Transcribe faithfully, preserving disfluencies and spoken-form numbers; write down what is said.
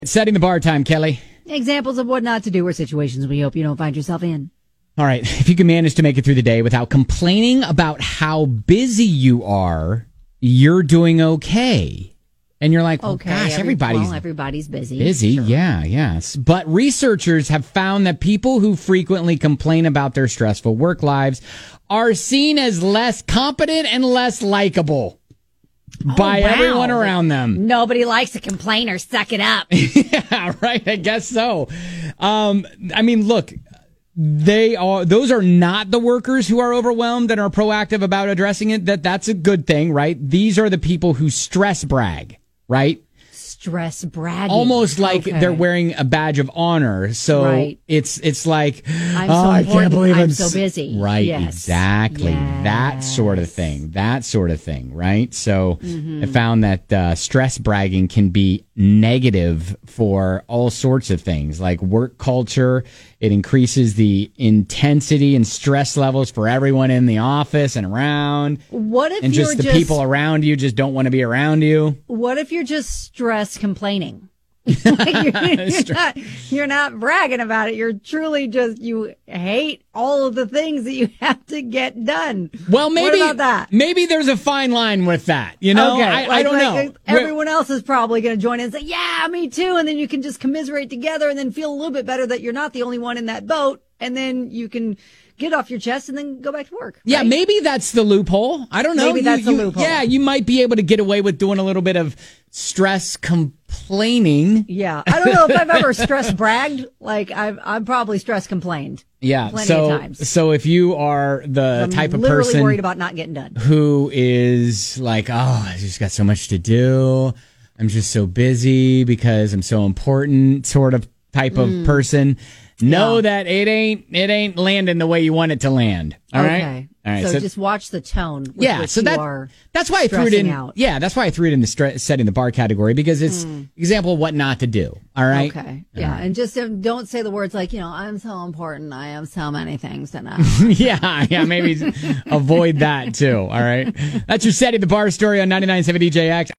Setting the bar time, Kelly. Examples of what not to do or situations we hope you don't find yourself in. All right. If you can manage to make it through the day without complaining about how busy you are, you're doing okay. And you're like, well, Okay, gosh, every- everybody's well, everybody's busy. busy. Sure. Yeah, yes. But researchers have found that people who frequently complain about their stressful work lives are seen as less competent and less likable by wow. everyone around them. Nobody likes a complainer. Suck it up. Yeah, right. I guess so. Um, I mean, look, they are, those are not the workers who are overwhelmed and are proactive about addressing it. That that's a good thing, right? These are the people who stress brag, right? Stress bragging. Almost like Okay. they're wearing a badge of honor. So Right. it's it's like, I'm oh, so I important. can't believe I'm, I'm so s-" busy. Right, Yes. exactly. That sort of Yes. thing. That sort of thing, right? So Mm-hmm. I found that uh, stress bragging can be negative for all sorts of things, like work culture. It increases the intensity and stress levels for everyone in the office and around. What if And you're just the just people around you just don't want to be around you. What if you're just stress complaining? Like you're, you're not you're not bragging about it. You're truly just you hate all of the things that you have to get done. Well, maybe what about that? maybe there's a fine line with that. You know, Okay, I, I like- don't like, know. Everyone else is probably going to join in and say, "Yeah, me too," and then you can just commiserate together, and then feel a little bit better that you're not the only one in that boat, and then you can get off your chest and then go back to work. Yeah, right? maybe that's the loophole. I don't know. Maybe You- that's the you- loophole. Yeah, you might be able to get away with doing a little bit of stress complaining. Yeah, I don't know if I've ever stress bragged. Like I've I've probably stress complained. Yeah, Plenty so of times. so if you are the I'm type of literally person worried about not getting done. who is like, oh, I just got so much to do. I'm just so busy because I'm so important, sort of type of person. Know Yeah. that it ain't it ain't landing the way you want it to land. All right. Okay. All right. So, just watch the tone with yeah, which so you that, are that's why I threw it stressing in. out. Yeah, that's why I threw it in the stre- setting the bar category, because it's example of what not to do. All right. Okay. Yeah. And just um, don't say the words like, you know, I'm so important. I have so many things to know. yeah, yeah. Maybe avoid that too. All right. That's your setting the bar story on ninety-nine point seven D J X.